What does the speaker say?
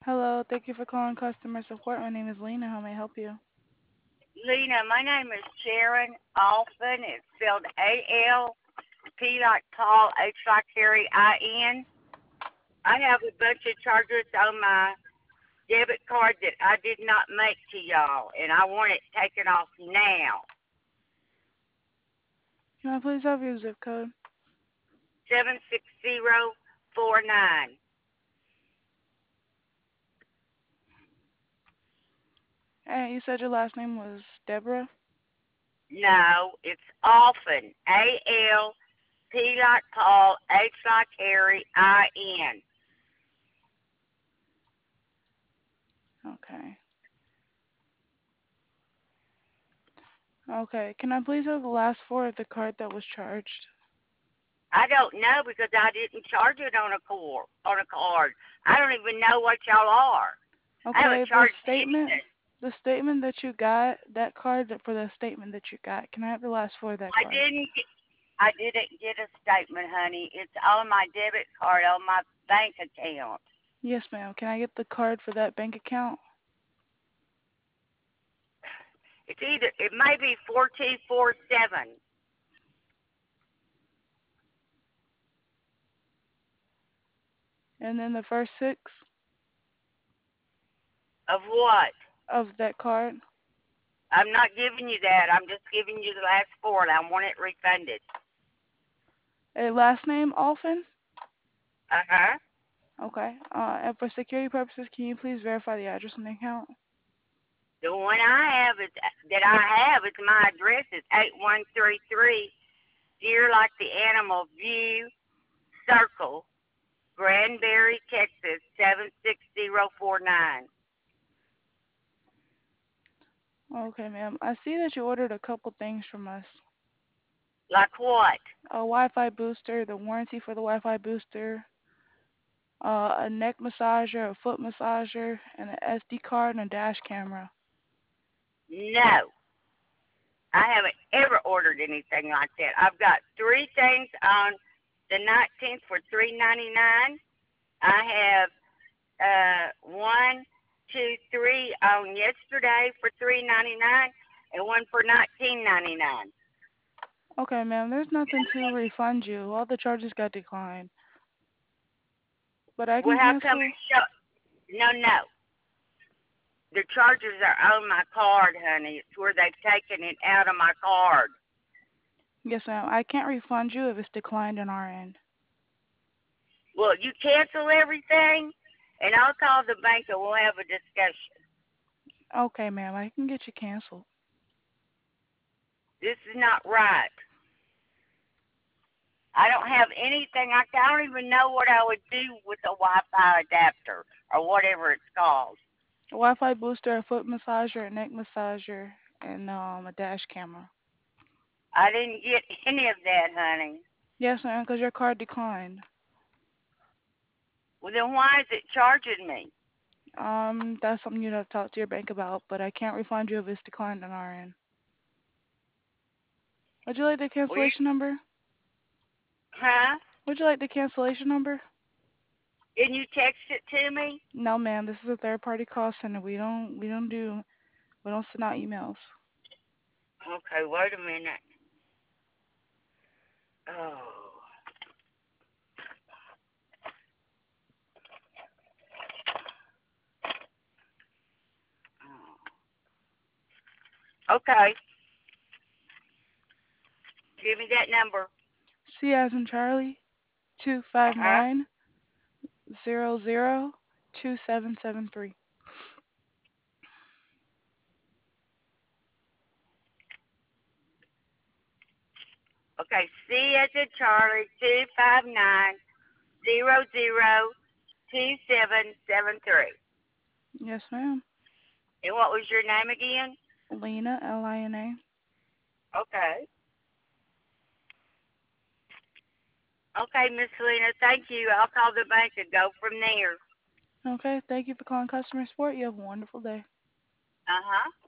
Hello, thank you for calling customer support. My name is Lena. How may I help you? Lena, my name is Sharon Alfin. It's spelled A-L, P like Paul, H like Harry, I-N. I have a bunch of charges on my debit card that I did not make to y'all, and I want it taken off now. Can I please have your zip code? 76049. And you said your last name was Deborah? No, it's Alfin. A-L, P like Paul, H like Harry, I-N. Okay. Okay. Can I please have the last four of the card that was charged? I don't know because I didn't charge it on a card. I don't even know what y'all are. I haven't Okay, charged anything. the statement that you got, that card for the statement that you got. Can I have the last four of that I card? didn't get, I didn't get a statement, honey. It's on my debit card on my bank account. Yes, ma'am. Can I get the card for that bank account? It may be 4247. And then the first six Of what? of that card. I'm not giving you that. I'm just giving you the last four, and I want it refunded. A last name, Alfin? Uh huh. Okay. And for security purposes, can you please verify the address on the account? The one I have is my address is 8133 Deer like the animal view circle, Granbury, Texas 76049. Okay, ma'am. I see that you ordered a couple things from us. Like what? A Wi-Fi booster, the warranty for the Wi-Fi booster, a neck massager, a foot massager, and an SD card and a dash camera. No, I haven't ever ordered anything like that. I've got three things on the 19th for $3.99. I have one, two, three on yesterday for $3.99, and one for $19.99. Okay, ma'am. There's nothing to refund you. All the charges got declined. But I Well, can how come cancel. it show? No, no. The charges are on my card, honey. It's where they've taken it out of my card. Yes, ma'am. I can't refund you if it's declined on our end. Well, you cancel everything, and I'll call the bank and we'll have a discussion. Okay, ma'am. I can get you canceled. This is not right. I don't have anything. I don't even know what I would do with a Wi-Fi adapter or whatever it's called. A Wi-Fi booster, a foot massager, a neck massager, and a dash camera. I didn't get any of that, honey. Yes, ma'am, because your card declined. Well, then why is it charging me? That's something you'd have to talk to your bank about, but I can't refund you if it's declined on our end. Would you like the Well, you, cancellation number? huh? Would you like the cancellation number? Didn't you text it to me? No, ma'am. This is a third-party call center. We don't send out emails. Okay, wait a minute. Oh. Okay, give me that number. C as in Charlie, two five Uh-huh. nine 002773. Okay, C as in Charlie, 259-002773. Yes, ma'am. And what was your name again? Lena, Lina. Okay. Okay, Miss Selena, thank you. I'll call the bank and go from there. Okay, thank you for calling customer support. You have a wonderful day. Uh-huh.